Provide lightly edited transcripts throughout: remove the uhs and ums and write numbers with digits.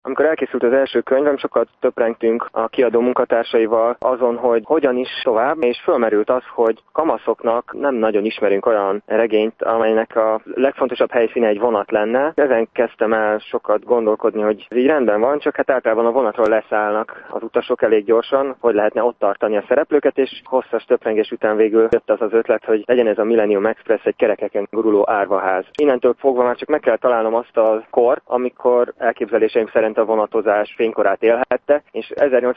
Amikor elkészült az első könyvem, sokat töprengtünk a kiadó munkatársaival azon, hogy hogyan is tovább, és fölmerült az, hogy kamaszoknak nem nagyon ismerünk olyan regényt, amelynek a legfontosabb helyszíne egy vonat lenne. Ezen kezdtem el sokat gondolkodni, hogy ez így rendben van, csak hát általában a vonatról leszállnak az utasok elég gyorsan, hogy lehetne ott tartani a szereplőket, és hosszas töprengés után végül jött az ötlet, hogy legyen ez a Millennium Express egy kerekeken guruló árvaház. Innentől fogva már csak meg kell találnom azt a kort, amikor elképzeléseim szerint a vonatozás fénykorát élhette, és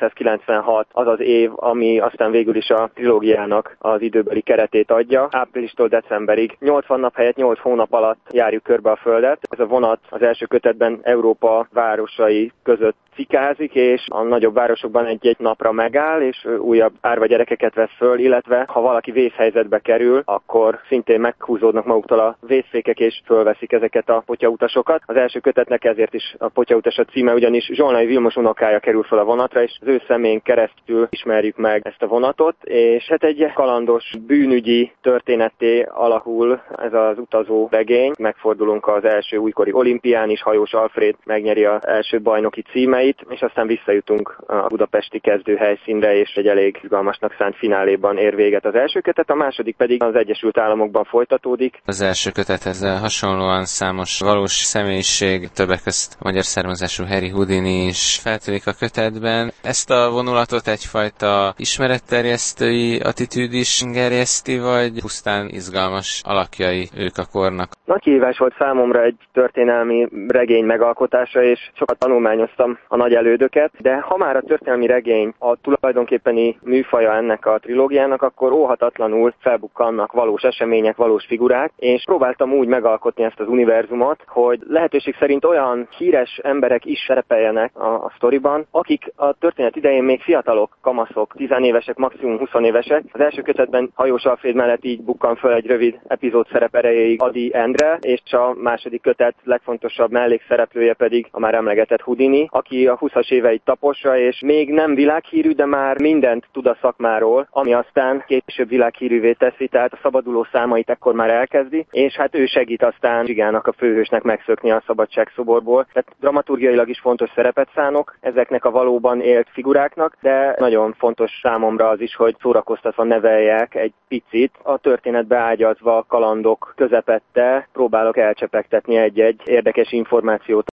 1896 az az év, ami aztán végül is a trilógiának az időbeli keretét adja. Áprilistól decemberig 80 nap helyett 8 hónap alatt járjuk körbe a Földet. Ez a vonat az első kötetben Európa városai között cikázik, és a nagyobb városokban egy-egy napra megáll, és újabb árva gyerekeket vesz föl, illetve ha valaki vészhelyzetbe kerül, akkor szintén meghúzódnak maguktól a vészfékek, és fölveszik ezeket a potyautasokat. Az első kötetnek ezért is a Potyautas a címe, ugyanis Zsolnai Vilmos unokája kerül fel a vonatra, és az ő szemén keresztül ismerjük meg ezt a vonatot, és hát egy kalandos bűnügyi történetté alakul ez az utazó regény. Megfordulunk az első újkori olimpián is, Hajós Alfréd megnyeri az első bajnoki címeit, és aztán visszajutunk a budapesti kezdőhelyszínre, és egy elég izgalmasnak szánt fináléban ér véget az első kötet, a második pedig az Egyesült Államokban folytatódik. Az első kötethez hasonlóan számos valós személyiség, többek között magyar származású Harry Houdini is feltűnik a kötetben. Ezt a vonulatot egyfajta ismeretterjesztői attitűd is gerjeszti, vagy pusztán izgalmas alakjai ők a kornak? Nagy kihívás volt számomra egy történelmi regény megalkotása, és sokat tanulmányoztam a nagy elődöket, de ha már a történelmi regény a tulajdonképpeni műfaja ennek a trilógiának, akkor óhatatlanul felbukkannak valós események, valós figurák, és próbáltam úgy megalkotni ezt az univerzumot, hogy lehetőség szerint olyan híres emberek is szerepeljenek a sztoriban, akik a történet idején még fiatalok, kamaszok, 10 évesek, maximum 20 évesek. Az első kötetben Hajós Alfréd mellett így bukkan föl egy rövid epizód szerep erejéig Ady Endre, és a második kötet legfontosabb mellékszereplője pedig a már emlegetett Houdini, aki a 20-as éveit tapossa, és még nem világhírű, de már mindent tud a szakmáról, ami aztán később világhírűvé teszi, tehát a szabaduló számait ekkor már elkezdi, és hát ő segít aztán Zsigának, a főhősnek megszökni a szabadságszoborból. Tehát dramaturgiailag is fontos szerepet szánok ezeknek a valóban élt figuráknak, de nagyon fontos számomra az is, hogy szórakoztatva neveljek egy picit, a történetbe ágyazva kalandok közepette próbálok elcsepegtetni egy-egy érdekes információt.